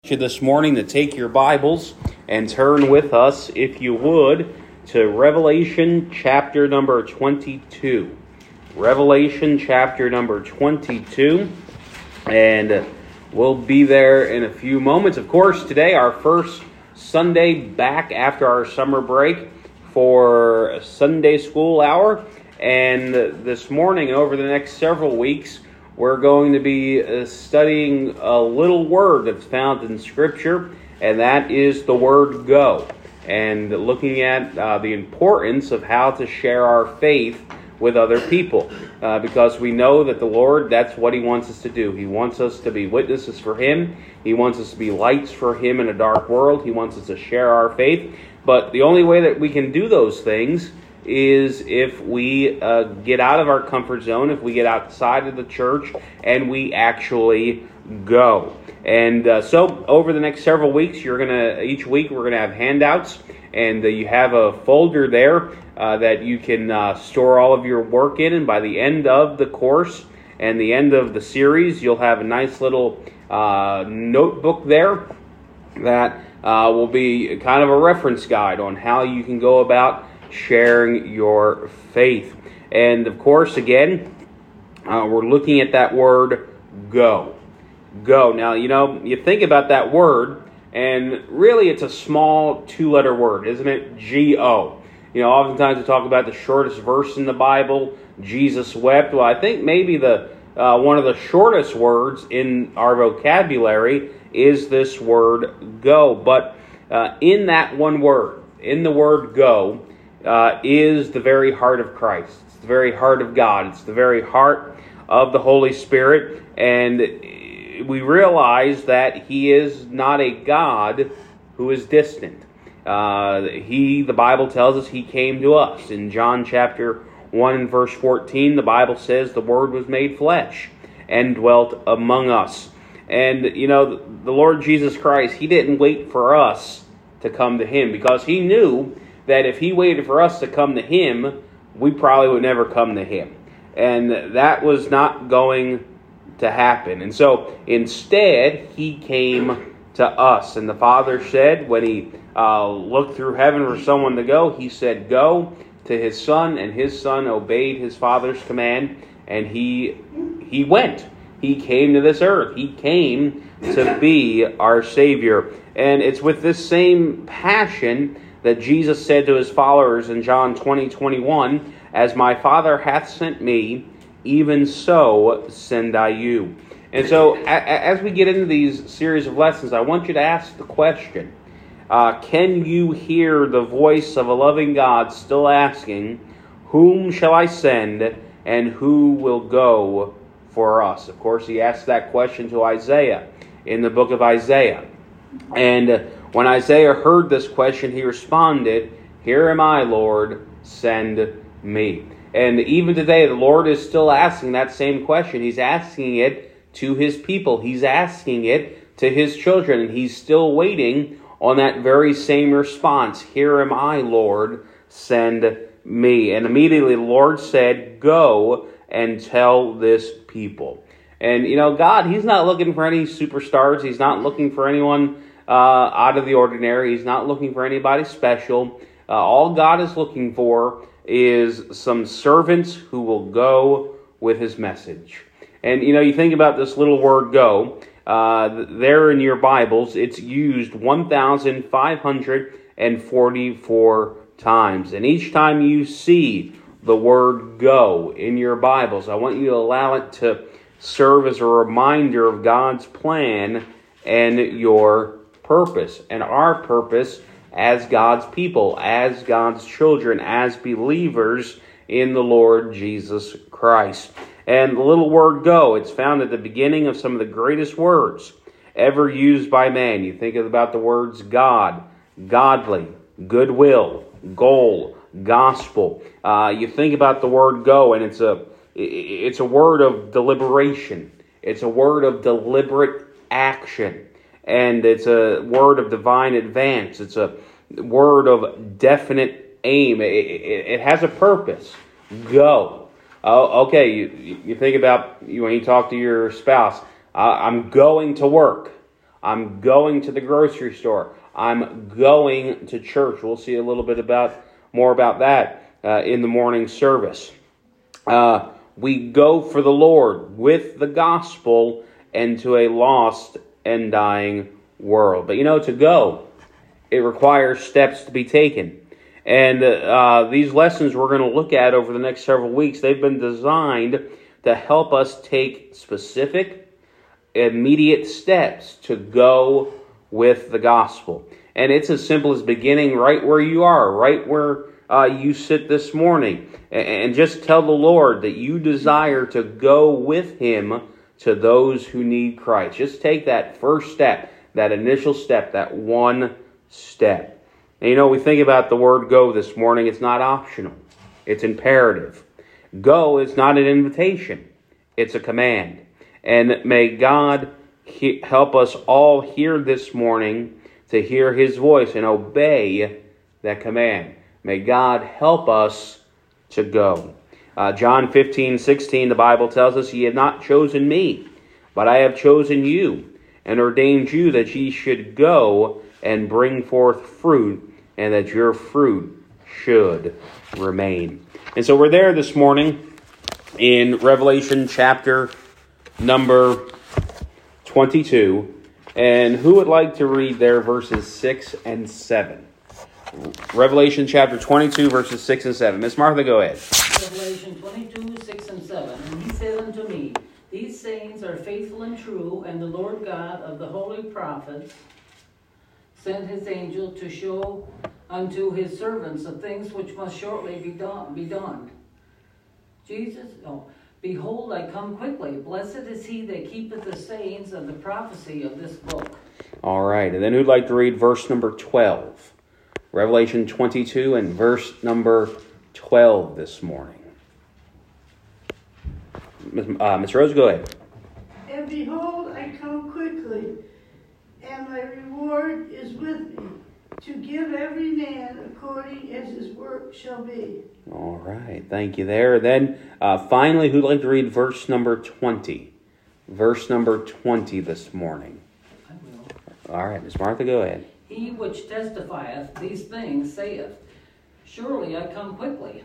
This morning to take your Bibles and turn with us, if you would, to Revelation chapter number 22. Revelation chapter number 22, and we'll be there in a few moments. Of course, today our first Sunday back after our summer break for Sunday school hour, and this morning and over the next several weeks we're going to be studying a little word that's found in Scripture, and that is the word go, and looking at the importance of how to share our faith with other people, because we know that the Lord, that's what He wants us to do. He wants us to be witnesses for Him. He wants us to be lights for Him in a dark world. He wants us to share our faith, but the only way that we can do those things is if we get out of our comfort zone, if we get outside of the church, and we actually go. And so over the next several weeks, each week we're gonna have handouts, and you have a folder there that you can store all of your work in. And by the end of the course and the end of the series, you'll have a nice little notebook there that will be kind of a reference guide on how you can go about sharing your faith. And of course, again, we're looking at that word go. Go. Now, you think about that word, and really it's a small two-letter word, isn't it? G-O. Oftentimes we talk about the shortest verse in the Bible, Jesus wept. Well, I think maybe the one of the shortest words in our vocabulary is this word go. But in that one word, in the word go, is the very heart of Christ. It's the very heart of God. It's the very heart of the Holy Spirit. And we realize that He is not a God who is distant. The Bible tells us He came to us. In John chapter 1 and verse 14, the Bible says the Word was made flesh and dwelt among us. And, the Lord Jesus Christ, He didn't wait for us to come to Him, because He knew that if He waited for us to come to Him, we probably would never come to Him. And that was not going to happen. And so instead, He came to us. And the Father said, when He looked through heaven for someone to go, He said, go to His Son, and His Son obeyed His Father's command, and He went. He came to this earth. He came to be our Savior. And it's with this same passion that Jesus said to His followers in John 20:21, as my Father hath sent me, even so send I you. And so as we get into these series of lessons, I want you to ask the question, can you hear the voice of a loving God still asking, whom shall I send, and who will go for us? Of course, He asked that question to Isaiah in the book of Isaiah. And when Isaiah heard this question, he responded, here am I, Lord, send me. And even today, the Lord is still asking that same question. He's asking it to His people. He's asking it to His children. And He's still waiting on that very same response. Here am I, Lord, send me. And immediately the Lord said, go and tell this people. And, God, He's not looking for any superstars. He's not looking for anyone out of the ordinary. He's not looking for anybody special. All God is looking for is some servants who will go with His message. And, you think about this little word go. There in your Bibles, it's used 1,544 times. And each time you see the word go in your Bibles, I want you to allow it to serve as a reminder of God's plan and your purpose, and our purpose as God's people, as God's children, as believers in the Lord Jesus Christ. And the little word go, it's found at the beginning of some of the greatest words ever used by man. You think about the words God, godly, goodwill, goal, gospel. You think about the word go, and it's a word of deliberation. It's a word of deliberate action. And it's a word of divine advance. It's a word of definite aim. It has a purpose. Go. Okay, you think about when you talk to your spouse, I'm going to work. I'm going to the grocery store. I'm going to church. We'll see a little bit more about that in the morning service. We go for the Lord with the gospel into a lost and dying world. But to go, it requires steps to be taken. And these lessons we're going to look at over the next several weeks, they've been designed to help us take specific, immediate steps to go with the gospel. And it's as simple as beginning right where you are, right where you sit this morning. And just tell the Lord that you desire to go with Him to those who need Christ. Just take that first step, that initial step, that one step. And we think about the word go this morning. It's not optional. It's imperative. Go is not an invitation. It's a command. And may God help us all here this morning to hear His voice and obey that command. May God help us to go. John 15:16, the Bible tells us, "Ye have not chosen me, but I have chosen you, and ordained you that ye should go and bring forth fruit, and that your fruit should remain." And so we're there this morning in Revelation chapter number 22. And who would like to read there verses 6 and 7? Revelation chapter 22, verses 6 and 7. Miss Martha, go ahead. Revelation 22, 6 and 7. And he said unto me, These sayings are faithful and true, and the Lord God of the holy prophets sent his angel to show unto his servants the things which must shortly be done. Behold, I come quickly. Blessed is he that keepeth the sayings of the prophecy of this book. All right, and then who'd like to read verse number 12? Revelation 22 and verse number 12 this morning. Miss Rose, go ahead. And behold, I come quickly, and my reward is with me, to give every man according as his work shall be. All right, thank you there. Then finally, who'd like to read verse number 20? Verse number 20 this morning. I will. All right, Miss Martha, go ahead. He which testifieth these things saith, Surely I come quickly.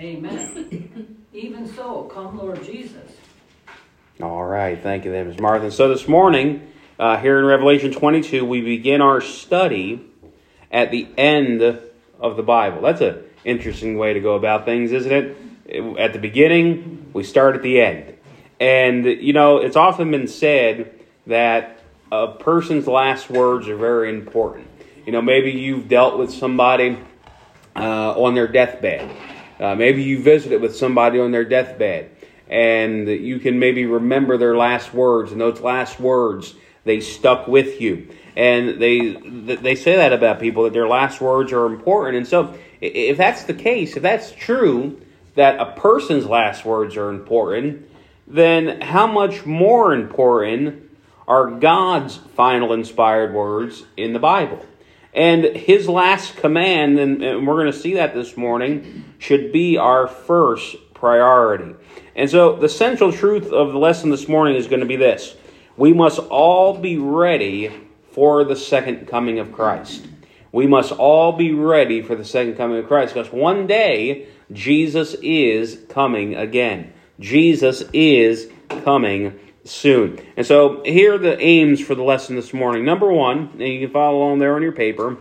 Amen. Even so, come Lord Jesus. All right, thank you there, Miss Martha. So this morning, here in Revelation 22, we begin our study at the end of the Bible. That's an interesting way to go about things, isn't it? At the beginning, we start at the end. And, it's often been said that a person's last words are very important. Maybe you've dealt with somebody on their deathbed. Maybe you visited with somebody on their deathbed, and you can maybe remember their last words, and those last words, they stuck with you. And they say that about people, that their last words are important. And so if that's the case, if that's true, that a person's last words are important, then how much more important are God's final inspired words in the Bible? And His last command, and we're going to see that this morning, should be our first priority. And so the central truth of the lesson this morning is going to be this: we must all be ready for the second coming of Christ. We must all be ready for the second coming of Christ, because one day Jesus is coming again. Jesus is coming soon. And so here are the aims for the lesson this morning. Number one, and you can follow along there on your paper,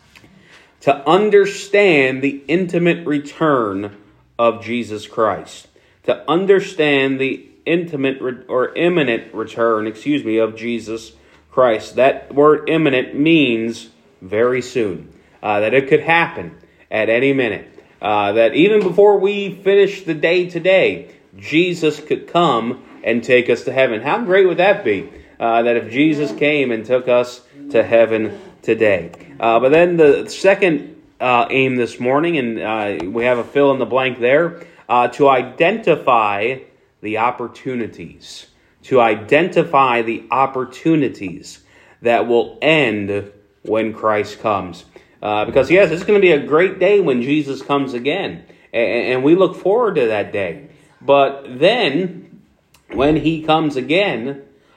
to understand the intimate return of Jesus Christ. To understand the intimate or imminent return, of Jesus Christ. That word imminent means very soon. That it could happen at any minute. That even before we finish the day today, Jesus could come and take us to heaven. How great would that be? That if Jesus came and took us to heaven today. But then the second aim this morning, and we have a fill in the blank there, to identify the opportunities. To identify the opportunities that will end when Christ comes. Because yes, it's going to be a great day when Jesus comes again. And we look forward to that day. But then, when He comes again,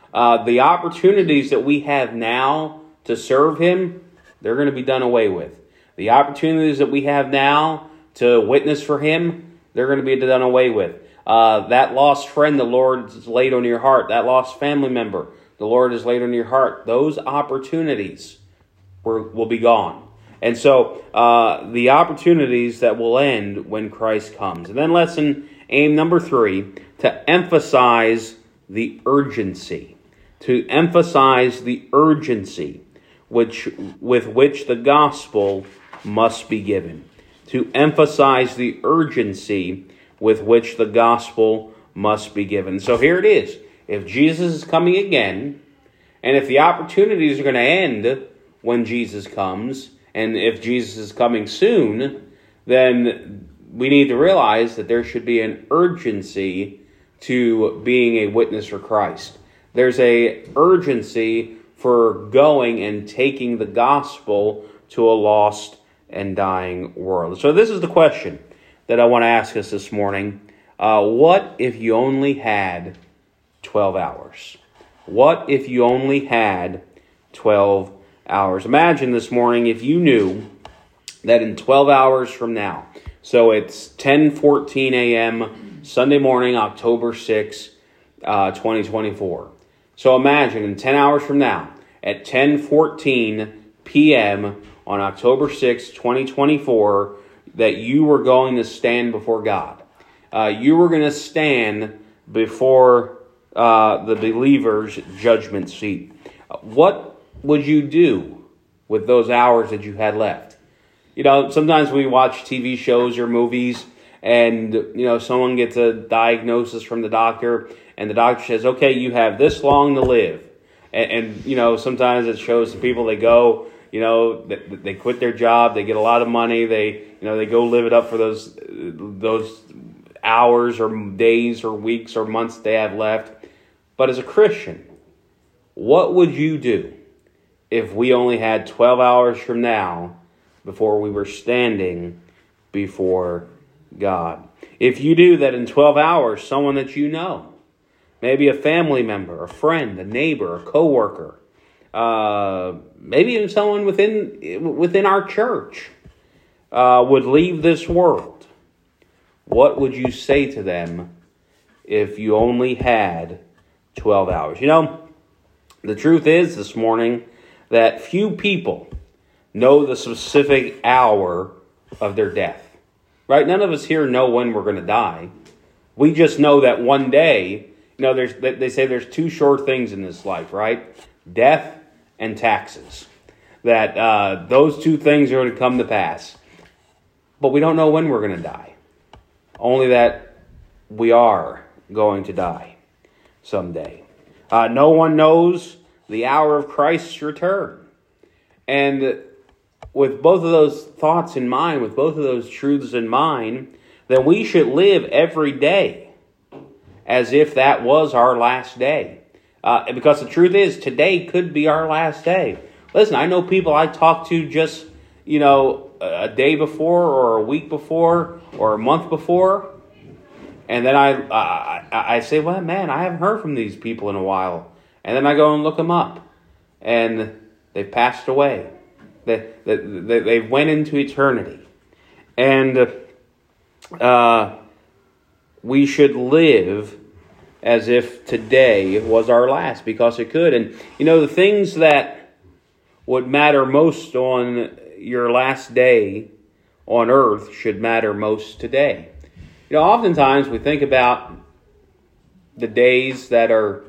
The opportunities that we have now to serve Him, they're going to be done away with. The opportunities that we have now to witness for Him, they're going to be done away with. That lost friend the Lord has laid on your heart, that lost family member the Lord has laid on your heart, those opportunities will be gone. And so the opportunities that will end when Christ comes. And then lesson aim number 3, to emphasize the urgency. To emphasize the urgency with which the gospel must be given. To emphasize the urgency with which the gospel must be given. So here it is. If Jesus is coming again, and if the opportunities are going to end when Jesus comes, and if Jesus is coming soon, then we need to realize that there should be an urgency to being a witness for Christ. There's a urgency for going and taking the gospel to a lost and dying world. So this is the question that I want to ask us this morning. What if you only had 12 hours? What if you only had 12 hours? Imagine this morning if you knew that in 12 hours from now, so it's 10:14 a.m. Sunday morning, October 6, 2024. So imagine in 10 hours from now, at 10:14 p.m. on October 6, 2024, that you were going to stand before God. You were going to stand before the believer's judgment seat. What would you do with those hours that you had left? You know, sometimes we watch TV shows or movies and, you know, someone gets a diagnosis from the doctor and the doctor says, okay, you have this long to live. And you know, sometimes it shows the people, they go, you know, they quit their job, they get a lot of money, they go live it up for those hours or days or weeks or months they have left. But as a Christian, what would you do if we only had 12 hours from now before we were standing before God? If you do that in 12 hours, someone that you know, maybe a family member, a friend, a neighbor, a coworker, maybe even someone within our church would leave this world, what would you say to them if you only had 12 hours? You know, the truth is this morning that few people know the specific hour of their death. Right? None of us here know when we're going to die. We just know that one day, you know, they say there's two sure things in this life, right? Death and taxes. That those two things are going to come to pass. But we don't know when we're going to die. Only that we are going to die someday. No one knows the hour of Christ's return. And with both of those thoughts in mind, with both of those truths in mind, then we should live every day as if that was our last day. Because the truth is, today could be our last day. Listen, I know people I talk to just, you know, a day before or a week before or a month before. And then I say, well, man, I haven't heard from these people in a while. And then I go and look them up. And they've passed away. They went into eternity. And we should live as if today was our last, because it could. And, you know, the things that would matter most on your last day on earth should matter most today. You know, oftentimes we think about the days that are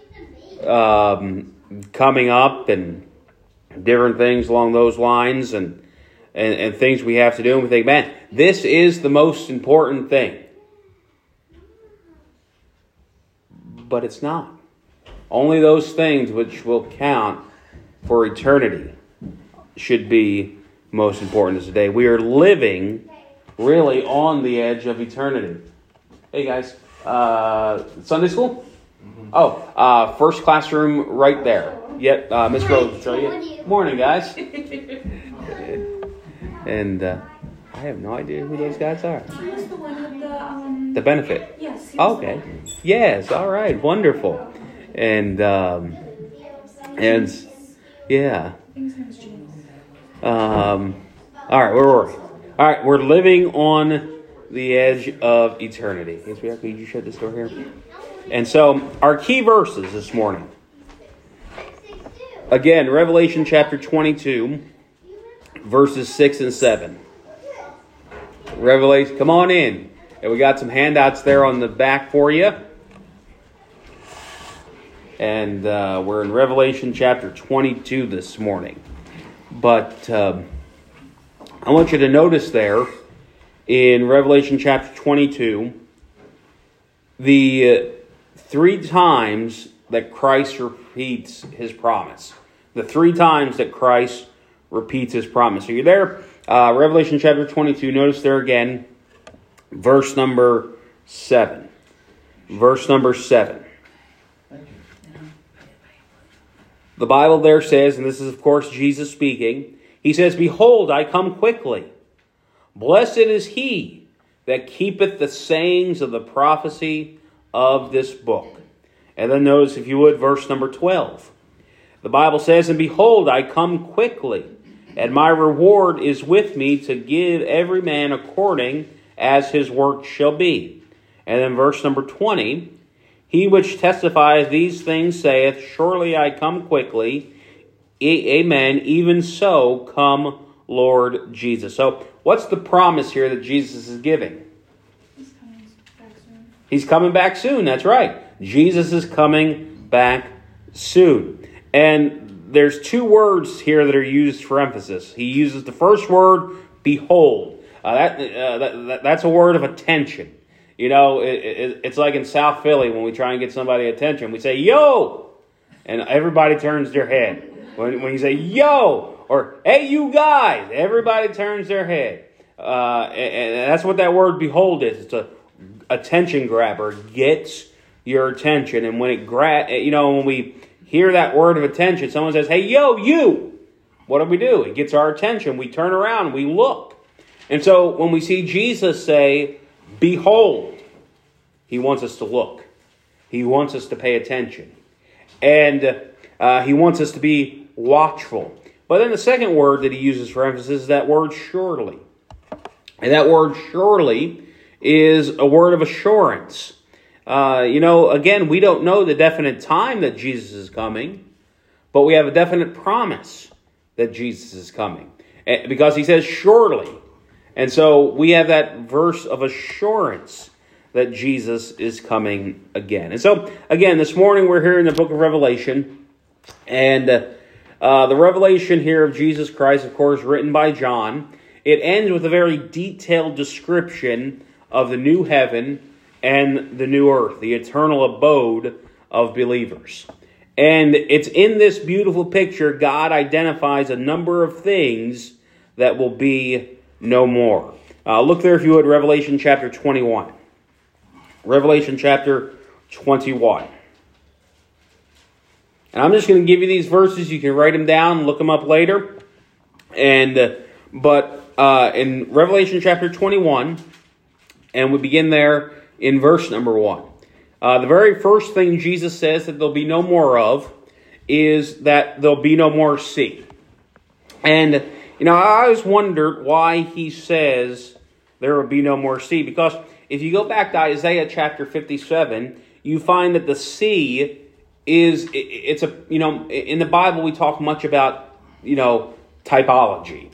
coming up and different things along those lines and things we have to do. And we think, man, this is the most important thing. But it's not. Only those things which will count for eternity should be most important as today. We are living really on the edge of eternity. Hey guys, Sunday school? Mm-hmm. Oh, first classroom right there. Yep, Miss Rose will show you. Morning, guys. And I have no idea who those guys are. He was the one with the benefit. Yes. Okay. Yes. All right. Wonderful. And yeah. All right, where were we? All right, we're living on the edge of eternity. Could you shut this door here? And so, our key verses this morning. Again, Revelation chapter 22, verses 6 and 7. Revelation, come on in. And we got some handouts there on the back for you. And we're in Revelation chapter 22 this morning. But I want you to notice there in Revelation chapter 22, the 3 times that Christ repeats his promise. The 3 times that Christ repeats his promise. Are you there? Revelation chapter 22, notice there again, verse number 7. Verse number 7. The Bible there says, and this is of course Jesus speaking, he says, "Behold, I come quickly. Blessed is he that keepeth the sayings of the prophecy of this book." And then notice, if you would, verse number 12. The Bible says, "And behold, I come quickly, and my reward is with me to give every man according as his work shall be." And then verse number 20, "He which testifieth these things saith, Surely I come quickly. Amen. Even so, come, Lord Jesus." So, what's the promise here that Jesus is giving? He's coming back soon. He's coming back soon. That's right. Jesus is coming back soon. And there's 2 words here that are used for emphasis. He uses the first word, behold. That's a word of attention. You know, it's like in South Philly when we try and get somebody attention. We say, "Yo!" And everybody turns their head. When you say, "Yo!" or "Hey, you guys!" everybody turns their head. And that's what that word behold is. It's a attention grabber. It gets your attention. And when when we hear that word of attention, someone says, "Hey, yo, you!" What do? It gets our attention. We turn around. We look. And so when we see Jesus say, "Behold," he wants us to look. He wants us to pay attention. And he wants us to be watchful. But then the second word that he uses for emphasis is that word surely. And that word surely is a word of assurance. Again, we don't know the definite time that Jesus is coming, but we have a definite promise that Jesus is coming. Because he says surely. And so we have that verse of assurance that Jesus is coming again. And so, again, this morning we're here in the book of Revelation. And the revelation here of Jesus Christ, of course, written by John. It ends with a very detailed description of the new heaven and the new earth, the eternal abode of believers. And it's in this beautiful picture, God identifies a number of things that will be no more. Look there, if you would, Revelation chapter 21. Revelation chapter 21. And I'm just going to give you these verses. You can write them down, look them up later. But in Revelation chapter 21, and we begin there in verse number 1. The very first thing Jesus says that there'll be no more of is that there'll be no more sea. And I always wondered why he says there will be no more sea. Because if you go back to Isaiah chapter 57, you find that the sea in the Bible we talk much about, typology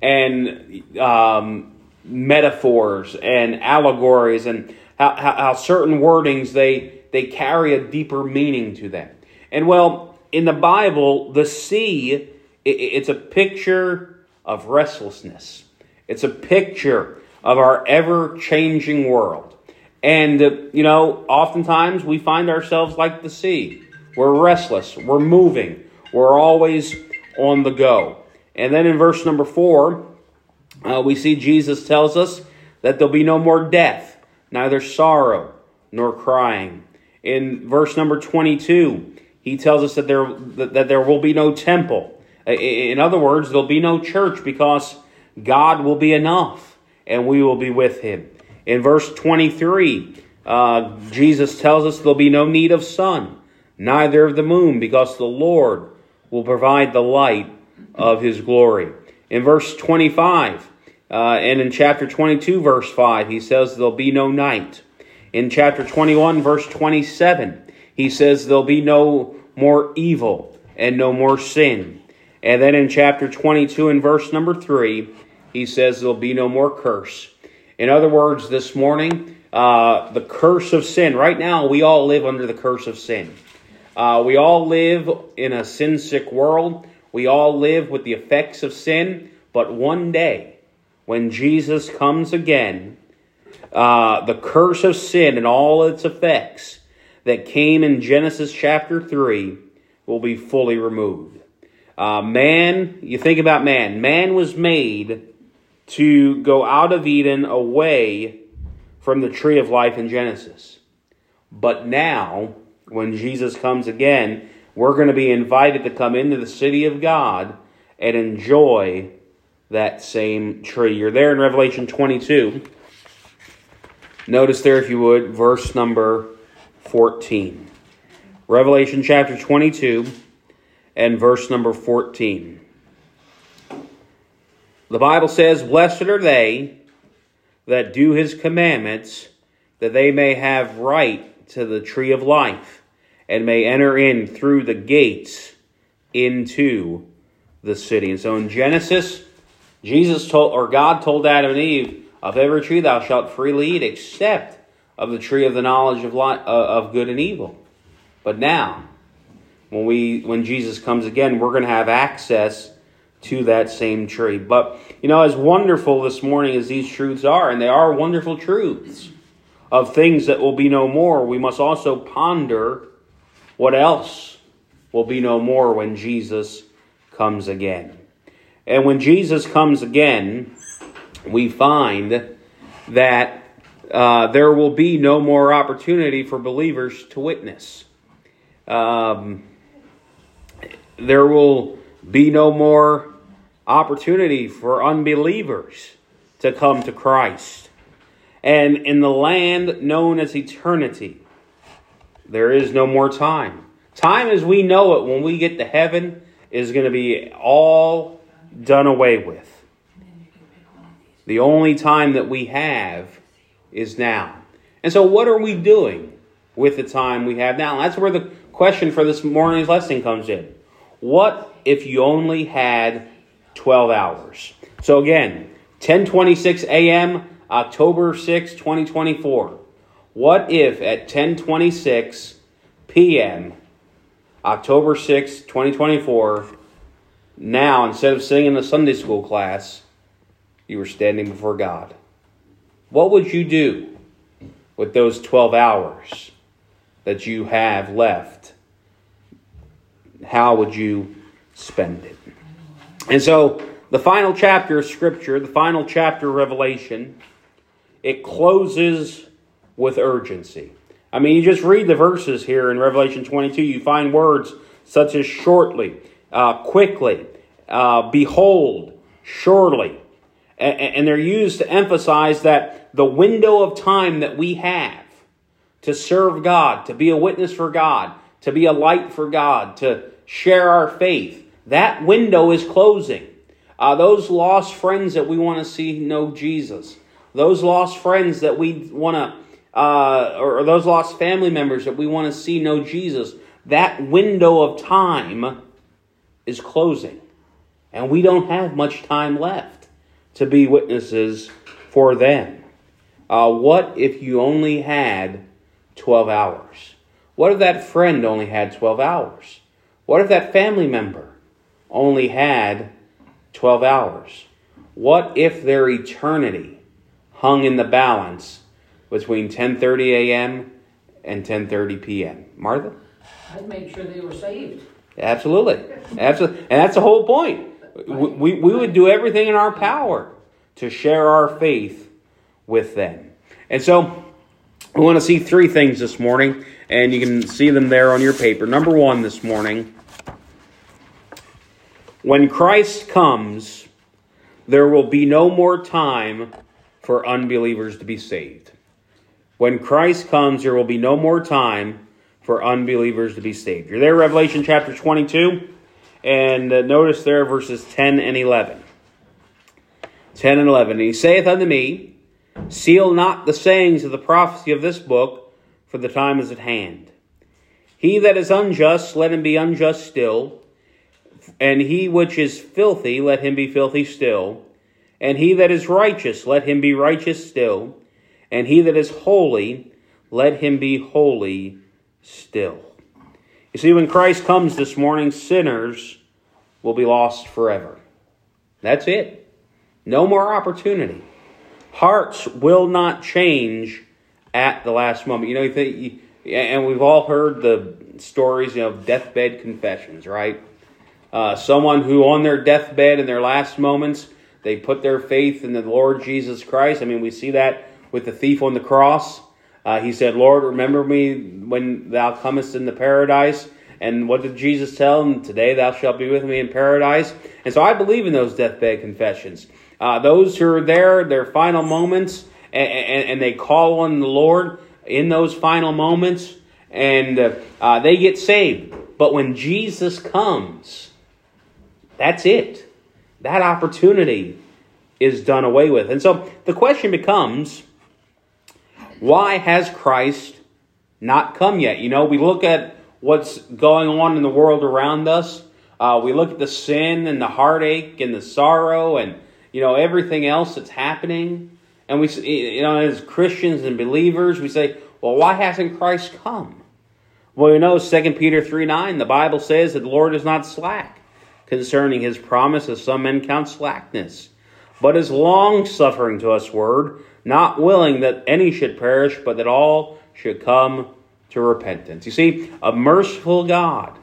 and metaphors and allegories and how certain wordings, they carry a deeper meaning to them. And well, in the Bible, the sea, it's a picture of restlessness. It's a picture of our ever-changing world. And, oftentimes we find ourselves like the sea. We're restless. We're moving. We're always on the go. And then in verse number 4, we see Jesus tells us that there'll be no more death, neither sorrow nor crying. In verse number 22, he tells us that there will be no temple. In other words, there'll be no church because God will be enough and we will be with him. In verse 23, Jesus tells us there'll be no need of sun, neither of the moon, because the Lord will provide the light of his glory. In verse 25, and in chapter 22, verse 5, he says there'll be no night. In chapter 21, verse 27, he says there'll be no more evil and no more sin. And then in chapter 22 and verse number 3, he says there'll be no more curse. In other words, this morning, the curse of sin. Right now, we all live under the curse of sin. We all live in a sin-sick world. We all live with the effects of sin. But one day, when Jesus comes again, the curse of sin and all its effects that came in Genesis chapter 3 will be fully removed. Man, you think about man. Man was made to go out of Eden away from the tree of life in Genesis. But now, when Jesus comes again, we're going to be invited to come into the city of God and enjoy that same tree. You're there in Revelation 22. Notice there, if you would, verse number 14. Revelation chapter 22 and verse number 14. The Bible says, "Blessed are they that do his commandments, that they may have right to the tree of life, and may enter in through the gates into the city." And so in Genesis, God told Adam and Eve, "Of every tree thou shalt freely eat, except of the tree of the knowledge of good and evil." But now, when Jesus comes again, we're going to have access to that same tree. But, as wonderful this morning as these truths are, and they are wonderful truths of things that will be no more, we must also ponder what else will be no more when Jesus comes again. And when Jesus comes again, we find that there will be no more opportunity for believers to witness. There will be no more opportunity for unbelievers to come to Christ. And in the land known as eternity, there is no more time. Time as we know it when we get to heaven is going to be all done away with. The only time that we have is now. And so what are we doing with the time we have now? That's where the question for this morning's lesson comes in. What if you only had 12 hours? So again, 10:26 a.m., October 6, 2024. What if at 10:26 p.m., October 6, 2024, now, instead of sitting in the Sunday school class, you were standing before God? What would you do with those 12 hours that you have left? How would you spend it? And so, the final chapter of Scripture, the final chapter of Revelation, it closes with urgency. I mean, you just read the verses here in Revelation 22, you find words such as shortly, quickly, behold, surely. And they're used to emphasize that the window of time that we have to serve God, to be a witness for God, to be a light for God, to share our faith, that window is closing. Those lost friends that we want to see know Jesus, those lost friends that we want to, or those lost family members that we want to see know Jesus, that window of time is closing. And we don't have much time left to be witnesses for them. What if you only had 12 hours? What if that friend only had 12 hours? What if that family member only had 12 hours? What if their eternity hung in the balance between 10:30 a.m. and 10:30 p.m.? Martha? I'd make sure they were saved. Absolutely. Absolutely. And that's the whole point. We would do everything in our power to share our faith with them. And so we want to see three things this morning, and you can see them there on your paper. Number one this morning, when Christ comes, there will be no more time for unbelievers to be saved. When Christ comes, there will be no more time for unbelievers to be saved. You're there, Revelation chapter 22, and notice there verses 10 and 11. 10 and 11. And he saith unto me, seal not the sayings of the prophecy of this book, for the time is at hand. He that is unjust, let him be unjust still. And he which is filthy, let him be filthy still. And he that is righteous, let him be righteous still. And he that is holy, let him be holy still. You see, when Christ comes this morning, sinners will be lost forever. That's it. No more opportunity. Hearts will not change at the last moment. You know, and we've all heard the stories, of deathbed confessions, right? Someone who on their deathbed in their last moments, they put their faith in the Lord Jesus Christ. I mean, we see that with the thief on the cross. He said, Lord, remember me when thou comest into paradise. And what did Jesus tell him? Today thou shalt be with me in paradise. And so I believe in those deathbed confessions. Those who are there, their final moments, and they call on the Lord in those final moments, and they get saved. But when Jesus comes, that's it. That opportunity is done away with. And so the question becomes, why has Christ not come yet? You know, we look at what's going on in the world around us. We look at the sin and the heartache and the sorrow and, everything else that's happening. And we, as Christians and believers, we say, well, why hasn't Christ come? Well, 2 Peter 3:9, the Bible says that the Lord is not slack concerning his promise, as some men count slackness, but is long-suffering to us word, not willing that any should perish, but that all should come to repentance. You see, a merciful God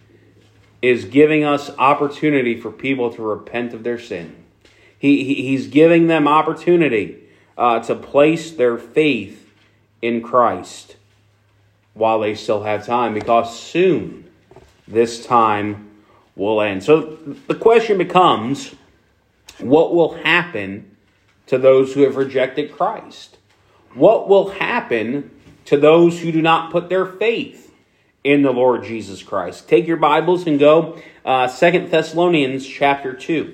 is giving us opportunity for people to repent of their sin. He's giving them opportunity to place their faith in Christ while they still have time, because soon this time will end. So the question becomes, what will happen to those who have rejected Christ? What will happen to those who do not put their faith in the Lord Jesus Christ? Take your Bibles and go 2 Thessalonians chapter 2.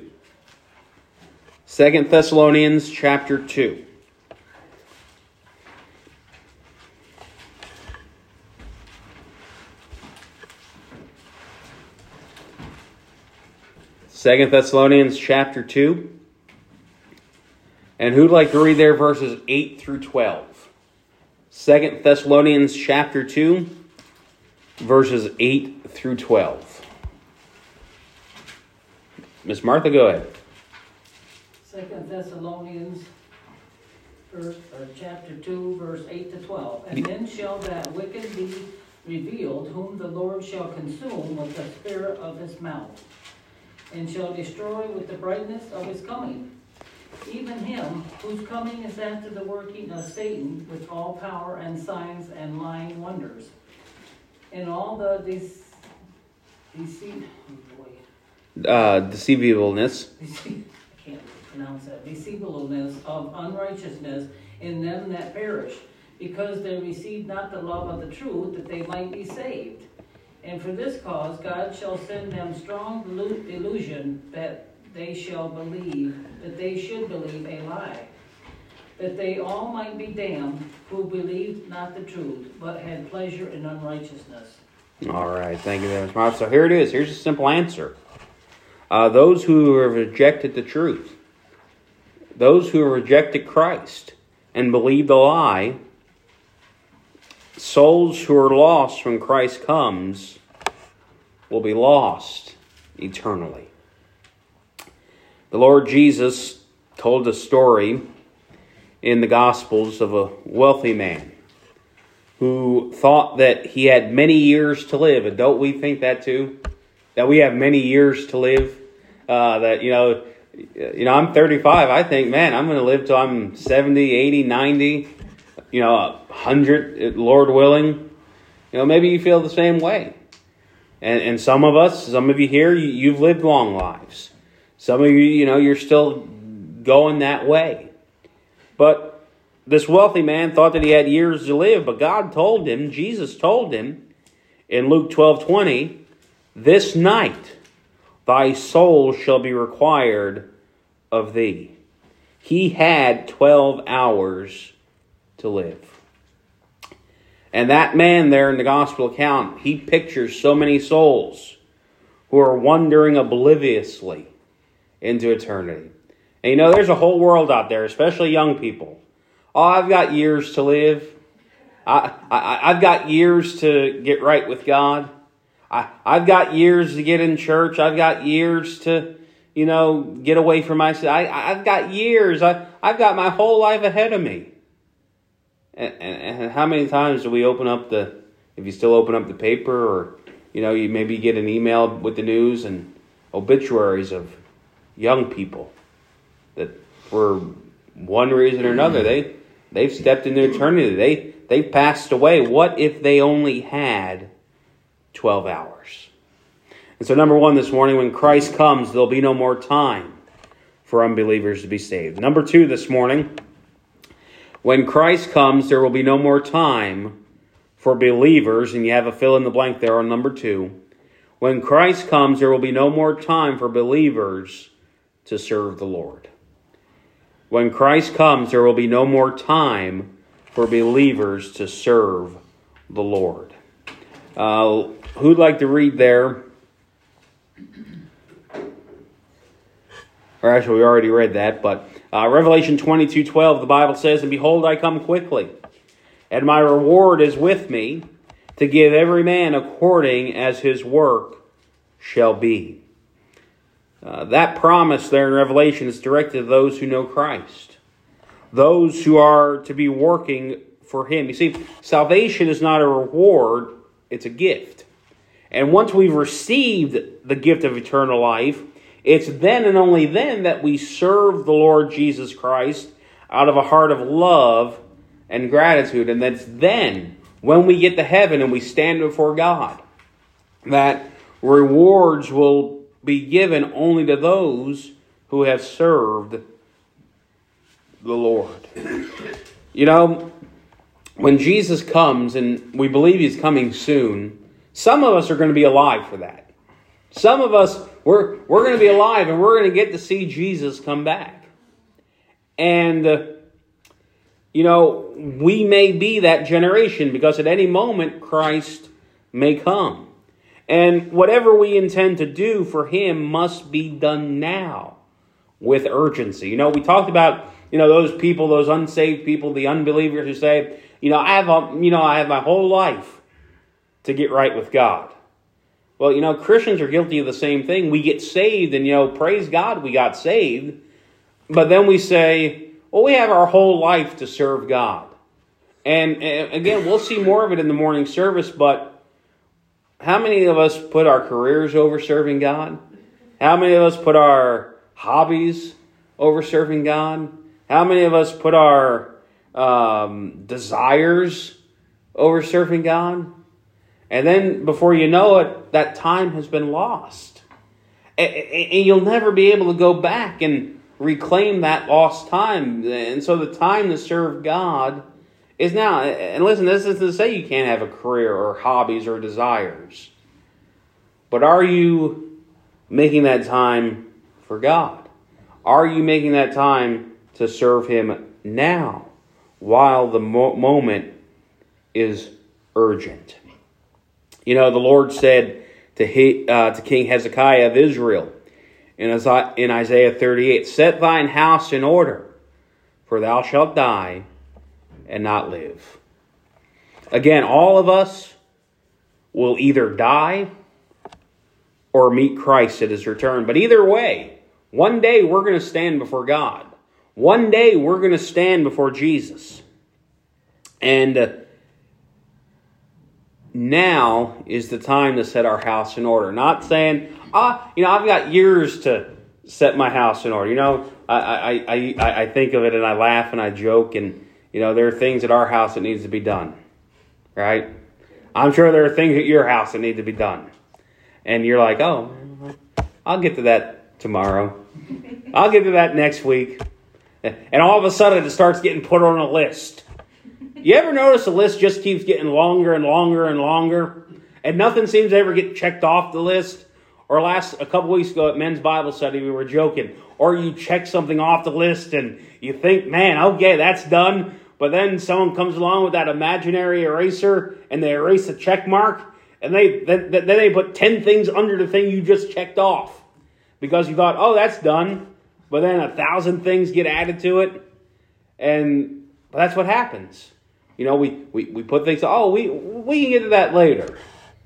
2 Thessalonians chapter 2. Second Thessalonians chapter 2. And who'd like to read there verses 8 through 12? 2 Thessalonians chapter 2, verses 8 through 12. Miss Martha, go ahead. 2 Thessalonians chapter 2, verse 8 to 12. And then shall that wicked be revealed, whom the Lord shall consume with the spirit of his mouth, and shall destroy with the brightness of his coming, even him whose coming is after the working of Satan with all power and signs and lying wonders, and all the deceivableness. I can't pronounce that. Deceivableness of unrighteousness in them that perish, because they receive not the love of the truth, that they might be saved. And for this cause God shall send them strong delusion, that they shall believe, that they should believe a lie, that they all might be damned, who believed not the truth, but had pleasure in unrighteousness. All right, thank you very much. So here it is. Here's a simple answer. Those who have rejected the truth, those who have rejected Christ and believed the lie, souls who are lost when Christ comes will be lost eternally. The Lord Jesus told a story in the Gospels of a wealthy man who thought that he had many years to live. And don't we think that too? That we have many years to live? I'm 35. I think, man, I'm going to live till I'm 70, 80, 90, 100, Lord willing. Maybe you feel the same way. And some of you here, you've lived long lives. Some of you, you're still going that way. But this wealthy man thought that he had years to live, but God told him, Jesus told him, In Luke 12:20, this night thy soul shall be required of thee. He had 12 hours to live. And that man there in the gospel account, he pictures so many souls who are wandering obliviously into eternity. And you know, there's a whole world out there, especially young people. Oh, I've got years to live. I've got years to get right with God. I've got years to get in church. I've got years to, get away from myself. I've got years. I've got my whole life ahead of me. And how many times do we if you still open up the paper, or, you maybe get an email with the news and obituaries of young people that for one reason or another, they've stepped into eternity. They've passed away. What if they only had 12 hours? And so number one this morning, when Christ comes, there'll be no more time for unbelievers to be saved. Number two this morning, when Christ comes, there will be no more time for believers, and you have a fill in the blank there on number two. When Christ comes, there will be no more time for believers to serve the Lord. When Christ comes, there will be no more time for believers to serve the Lord. Who'd like to read there? Or actually, we already read that, but Revelation 22:12, the Bible says, "And behold, I come quickly, and my reward is with me, to give every man according as his work shall be." That promise there in Revelation is directed to those who know Christ, those who are to be working for Him. You see, salvation is not a reward, it's a gift. And once we've received the gift of eternal life, it's then and only then that we serve the Lord Jesus Christ out of a heart of love and gratitude. And that's then, when we get to heaven and we stand before God, that rewards will be given only to those who have served the Lord. When Jesus comes, and we believe He's coming soon, some of us are going to be alive for that. Some of us, we're going to be alive, and we're going to get to see Jesus come back. And, we may be that generation, because at any moment Christ may come. And whatever we intend to do for Him must be done now with urgency. We talked about, those people, those unsaved people, the unbelievers who say, I have my whole life to get right with God. Well, Christians are guilty of the same thing. We get saved and, praise God, we got saved. But then we say, well, we have our whole life to serve God. And again, we'll see more of it in the morning service, but how many of us put our careers over serving God? How many of us put our hobbies over serving God? How many of us put our desires over serving God? And then before you know it, that time has been lost. And you'll never be able to go back and reclaim that lost time. And so the time to serve God is now. And listen, this isn't to say you can't have a career or hobbies or desires. But are you making that time for God? Are you making that time to serve Him now while the moment is urgent? The Lord said to King Hezekiah of Israel in Isaiah 38, "Set thine house in order, for thou shalt die and not live." Again, all of us will either die or meet Christ at His return. But either way, one day we're going to stand before God. One day we're going to stand before Jesus. And now is the time to set our house in order. Not saying, I've got years to set my house in order. I think of it and I laugh and I joke, and there are things at our house that needs to be done, right? I'm sure there are things at your house that need to be done, and you're like, oh, I'll get to that tomorrow. I'll get to that next week, and all of a sudden it starts getting put on a list. You ever notice the list just keeps getting longer and longer and longer? and nothing seems to ever get checked off the list. Or a couple weeks ago at men's Bible study, we were joking. Or you check something off the list and you think, man, okay, that's done. But then someone comes along with that imaginary eraser and they erase a check mark. And then they put 10 things under the thing you just checked off. Because you thought, oh, that's done. But then 1,000 things get added to it. And that's what happens. You know, we put things, oh, we can get to that later.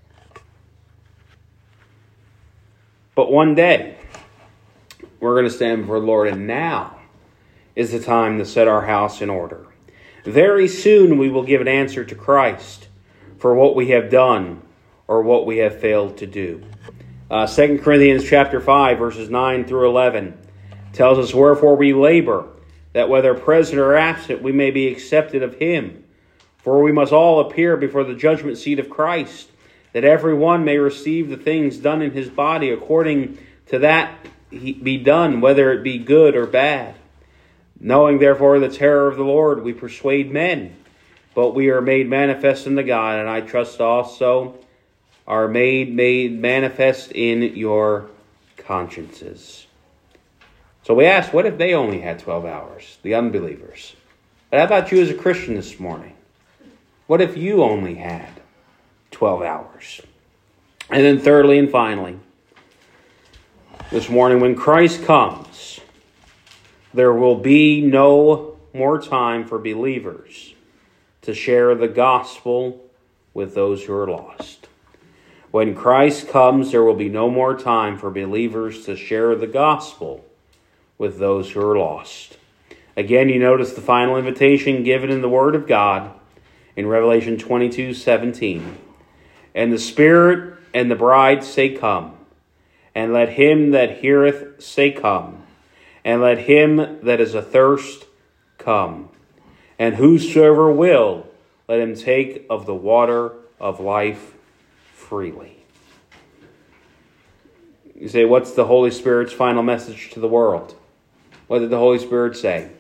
But one day, we're going to stand before the Lord, and now is the time to set our house in order. Very soon we will give an answer to Christ for what we have done or what we have failed to do. 2 Corinthians chapter 5, verses 9 through 11 tells us, wherefore we labor, that whether present or absent, we may be accepted of him. For we must all appear before the judgment seat of Christ, that every one may receive the things done in his body according to that be done, whether it be good or bad. Knowing therefore the terror of the Lord, we persuade men, but we are made manifest unto God, and I trust also are made manifest in your consciences. So we asked, what if they only had 12 hours, the unbelievers? But how about you as a Christian this morning? What if you only had 12 hours? And then thirdly and finally, this morning, when Christ comes, there will be no more time for believers to share the gospel with those who are lost. When Christ comes, there will be no more time for believers to share the gospel with those who are lost. Again, you notice the final invitation given in the Word of God in Revelation 22:17. And the Spirit and the bride say, come. And let him that heareth say, come. And let him that is athirst come. And whosoever will, let him take of the water of life freely. You say, what's the Holy Spirit's final message to the world? What did the Holy Spirit say?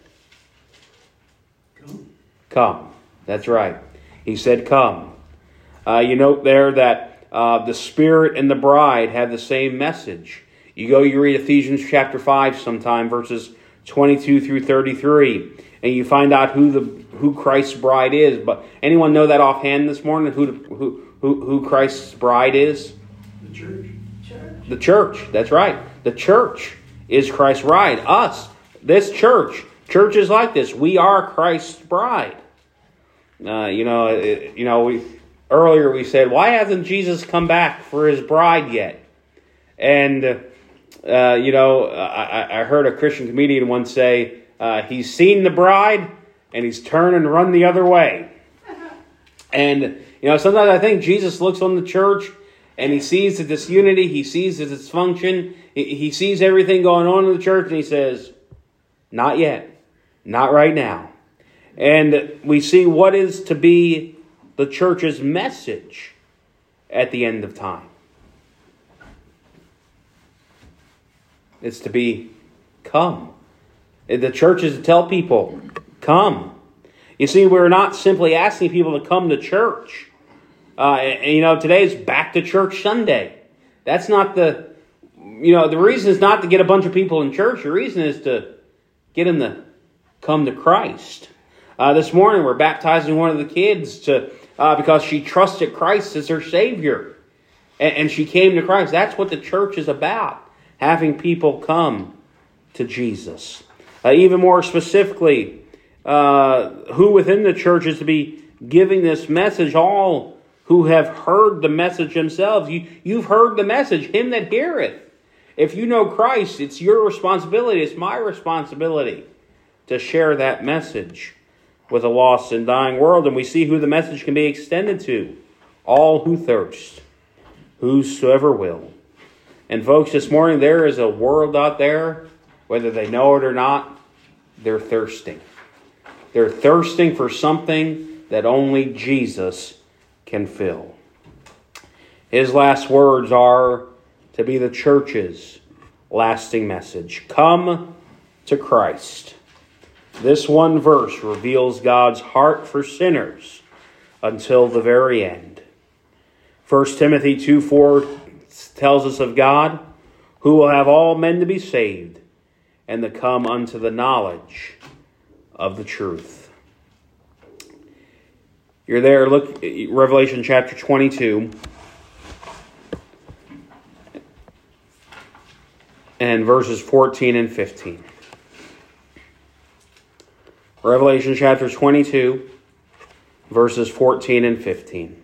Come. Come. That's right. He said, come. You note there that the Spirit and the bride have the same message. You read Ephesians chapter 5 sometime, verses 22 through 33, and you find out who Christ's bride is. But anyone know that offhand this morning? Who Christ's bride is? The church. The church. That's right. The church is Christ's bride. Us. This church. Churches like this. We are Christ's bride. Earlier we said, why hasn't Jesus come back for his bride yet? And, I heard a Christian comedian once say, he's seen the bride and he's turned and run the other way. And, sometimes I think Jesus looks on the church and he sees the disunity, he sees the dysfunction, he sees everything going on in the church, and he says, not yet, not right now. And we see what is to be the church's message at the end of time. It's to be, come. The church is to tell people, come. You see, we're not simply asking people to come to church. Today is Back to Church Sunday. That's not the reason is not to get a bunch of people in church. The reason is to get them to come to Christ. This morning we're baptizing one of the kids because she trusted Christ as her Savior. And she came to Christ. That's what the church is about. Having people come to Jesus. Even more specifically, who within the church is to be giving this message? All who have heard the message themselves. You've heard the message, him that heareth. If you know Christ, it's your responsibility, it's my responsibility to share that message with a lost and dying world. And we see who the message can be extended to. All who thirst, whosoever will. And folks, this morning there is a world out there, whether they know it or not, they're thirsting. They're thirsting for something that only Jesus can fill. His last words are to be the church's lasting message. Come to Christ. This one verse reveals God's heart for sinners until the very end. 1 Timothy 2:4 tells us of God, who will have all men to be saved and to come unto the knowledge of the truth. You're there, look, Revelation chapter 22. And verses 14 and 15. Revelation chapter 22, verses 14 and 15.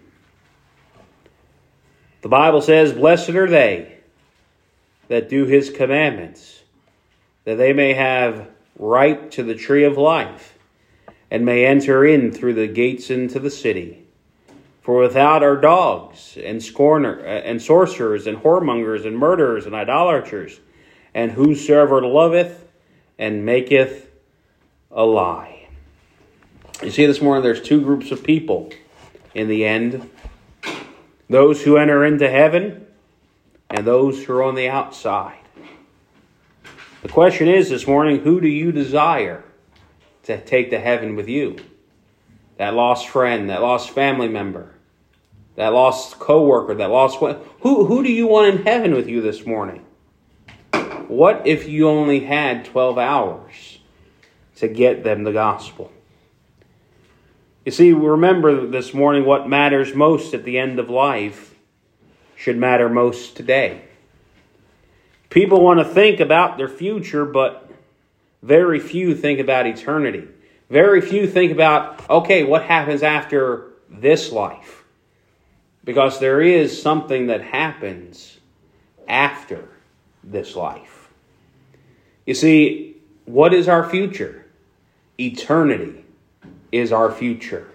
The Bible says, "Blessed are they that do his commandments, that they may have right to the tree of life, and may enter in through the gates into the city. For without are dogs, and sorcerers, and whoremongers, and murderers, and idolaters, and whosoever loveth and maketh a lie." You see, this morning there's two groups of people in the end. Those who enter into heaven and those who are on the outside. The question is this morning, who do you desire to take to heaven with you? That lost friend, that lost family member, that lost co-worker, that lost... Who do you want in heaven with you this morning? What if you only had 12 hours to get them the gospel? You see, remember this morning, what matters most at the end of life should matter most today. People want to think about their future, but very few think about eternity. Very few think about, okay, what happens after this life? Because there is something that happens after this life. You see, what is our future? Eternity is our future.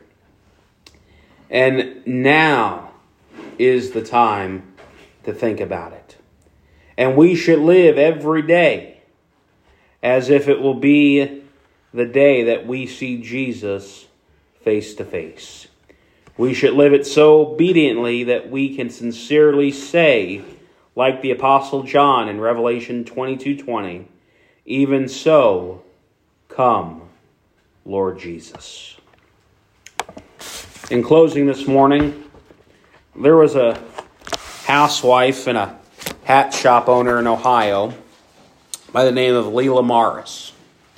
And now is the time to think about it. And we should live every day as if it will be the day that we see Jesus face to face. We should live it so obediently that we can sincerely say, like the Apostle John in Revelation 22:20, "Even so, come, Lord Jesus." In closing this morning, there was a housewife and a hat shop owner in Ohio by the name of Leela Morris.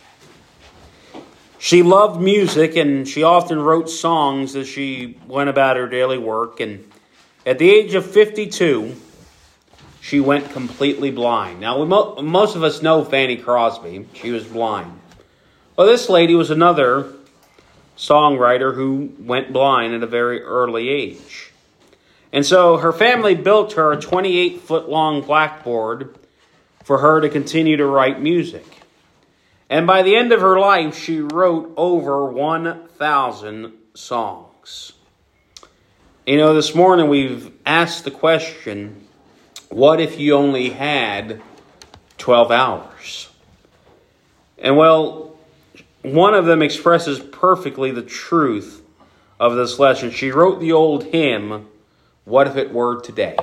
She loved music, and she often wrote songs as she went about her daily work. And at the age of 52, she went completely blind. Now, most of us know Fanny Crosby. She was blind. Well, this lady was another songwriter who went blind at a very early age. And so her family built her a 28-foot-long blackboard for her to continue to write music. And by the end of her life, she wrote over 1,000 songs. You know, this morning we've asked the question, what if you only had 12 hours? And well, one of them expresses perfectly the truth of this lesson. She wrote the old hymn, "What If It Were Today?"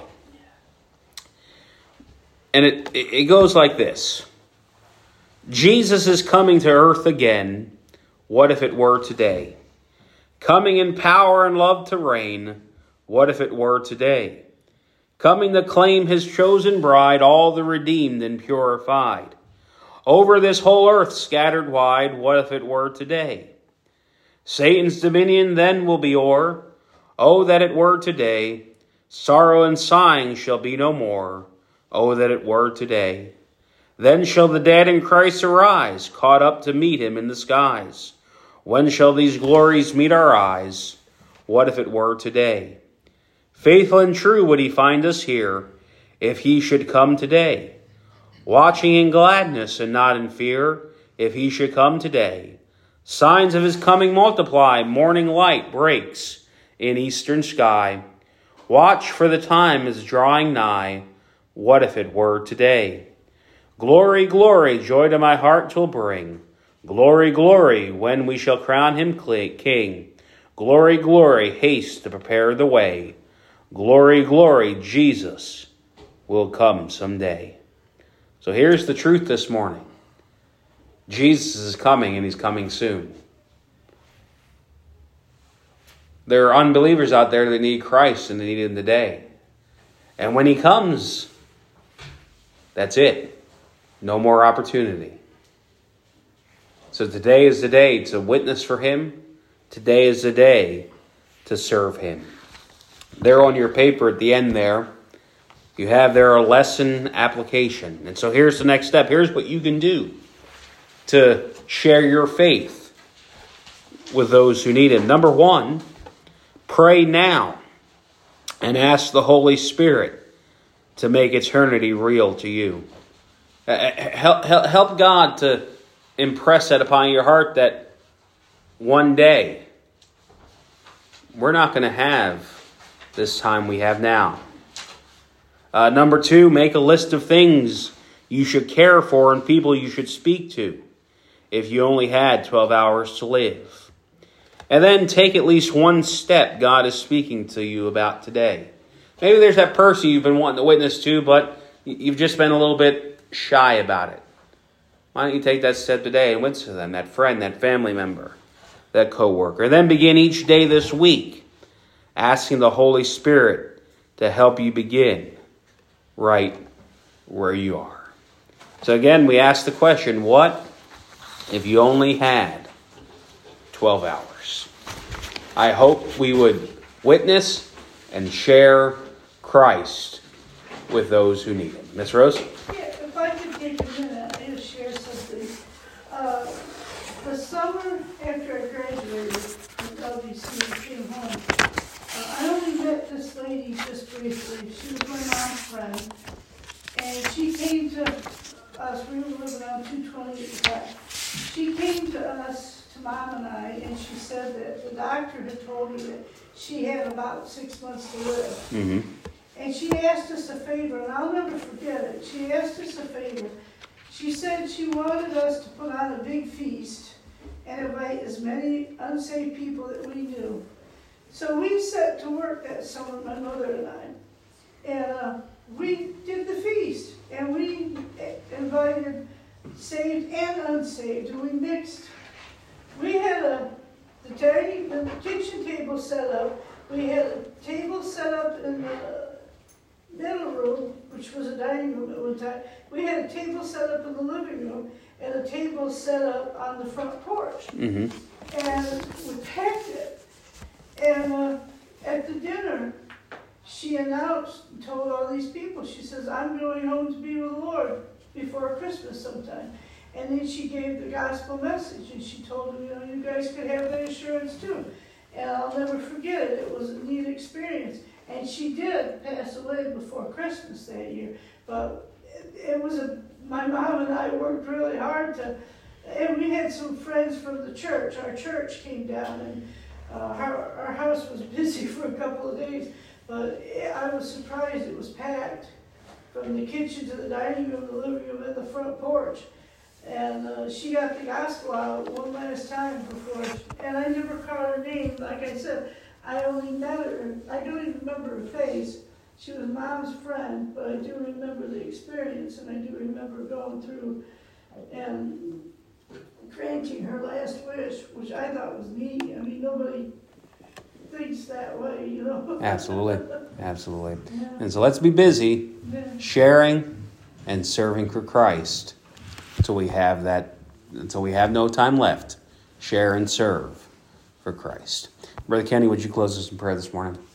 And it goes like this. Jesus is coming to earth again. What if it were today? Coming in power and love to reign. What if it were today? Coming to claim his chosen bride, all the redeemed and purified. Over this whole earth scattered wide, what if it were today? Satan's dominion then will be o'er. Oh, that it were today. Sorrow and sighing shall be no more. Oh, that it were today. Then shall the dead in Christ arise, caught up to meet him in the skies. When shall these glories meet our eyes? What if it were today? Faithful and true would he find us here, if he should come today. Watching in gladness and not in fear, if he should come today. Signs of his coming multiply, morning light breaks in eastern sky. Watch, for the time is drawing nigh. What if it were today? Glory, glory, joy to my heart 'twill bring. Glory, glory, when we shall crown him king. Glory, glory, haste to prepare the way. Glory, glory, Jesus will come someday. So here's the truth this morning. Jesus is coming, and he's coming soon. There are unbelievers out there that need Christ and they need Him today. And when He comes, that's it. No more opportunity. So today is the day to witness for Him. Today is the day to serve Him. There on your paper at the end there, you have there a lesson application. And so here's the next step. Here's what you can do to share your faith with those who need it. Number one, pray now and ask the Holy Spirit to make eternity real to you. Help God to impress that upon your heart that one day we're not going to have this time we have now. Number two, make a list of things you should care for and people you should speak to if you only had 12 hours to live. And then take at least one step God is speaking to you about today. Maybe there's that person you've been wanting to witness to, but you've just been a little bit shy about it. Why don't you take that step today and witness to them, that friend, that family member, that coworker. And then begin each day this week asking the Holy Spirit to help you begin right where you are. So again, we ask the question, what if you only had 12 hours? I hope we would witness and share Christ with those who need Him. Miss Rose? Yeah, if I could take a minute, I just share something. The summer after I graduated from LBC and came home, I only met this lady just briefly. She was my mom's friend. And she came to us, we were living on 220 at the time. She came to us, to Mom and I, and she said that the doctor had told her that she had about 6 months to live. Mm-hmm. And she asked us a favor, and I'll never forget it. She asked us a favor. She said she wanted us to put on a big feast and invite as many unsaved people that we knew. So we set to work that summer, my mother and I, and we did the feast, and we invited saved and unsaved, and we mixed. We had the kitchen table set up. We had a table set up in the middle room, which was a dining room at one time. We had a table set up in the living room, and a table set up on the front porch. Mm-hmm. And we packed it. And at the dinner, she announced and told all these people, she says, I'm going home to be with the Lord before Christmas sometime. And then she gave the gospel message, and she told them, you guys could have that assurance too. And I'll never forget it. It was a neat experience. And she did pass away before Christmas that year. But it was my mom and I worked really hard and we had some friends from the church. Our church came down, and our house was busy for a couple of days. But I was surprised it was packed from the kitchen to the dining room, the living room, and the front porch. And she got the gospel out one last time before, and I never caught her name. Like I said, I only met her. I don't even remember her face. She was Mom's friend, but I do remember the experience, and I do remember going through and granting her last wish, which I thought was neat. I mean, nobody thinks that way, Absolutely. Absolutely. Yeah. And so let's be busy Yeah. sharing and serving for Christ until we have no time left. Share and serve for Christ. Brother Kenny, would you close us in prayer this morning?